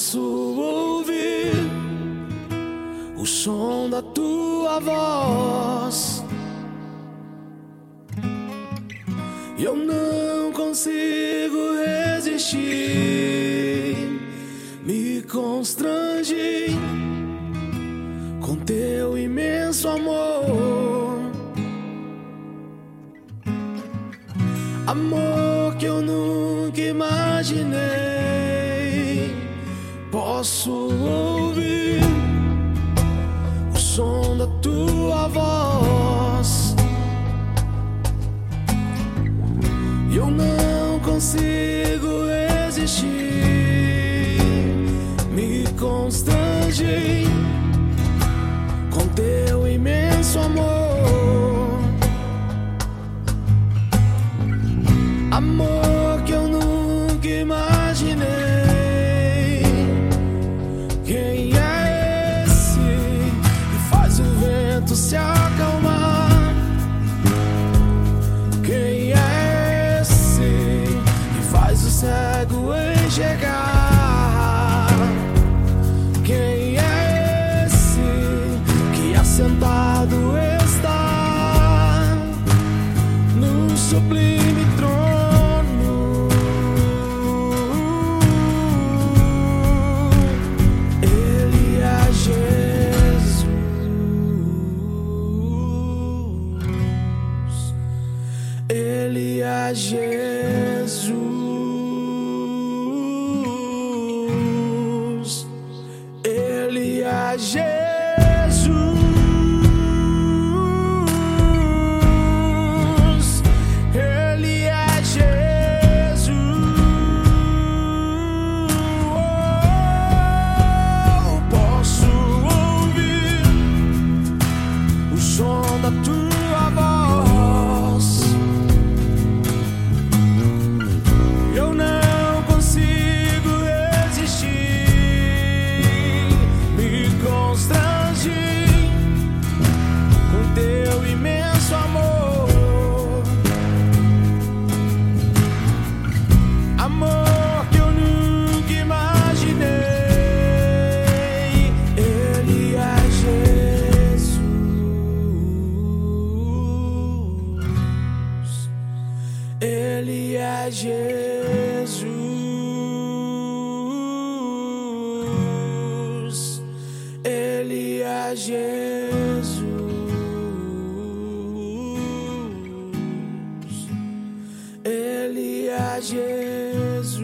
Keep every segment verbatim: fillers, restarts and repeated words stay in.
Posso ouvir o som da tua voz, e eu não consigo resistir. Me constrange com teu imenso amor, amor que eu nunca imaginei. Posso ouvir o som da tua voz, e eu não consigo resistir. Me constrange com teu imenso amor, amor que eu nunca imaginei. Quem é esse que faz o vento se acalmar? Quem é esse que faz o cego enxergar? Quem é esse que assentado está no sublime trono? Ele é Jesus, Ele é Jesus, Ele é Jesus. Oh, posso ouvir o som da tua voz, eu não consigo resistir. Me constrange com teu imenso amor, amor que eu nunca imaginei. Ele é Jesus, Ele é Jesus, Ele é Jesus, Ele é Jesus.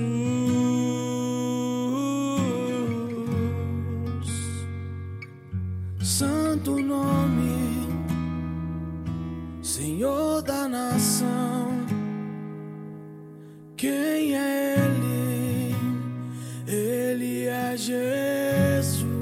Santo nome, Senhor da nação. Quem é Ele? Ele é Jesus.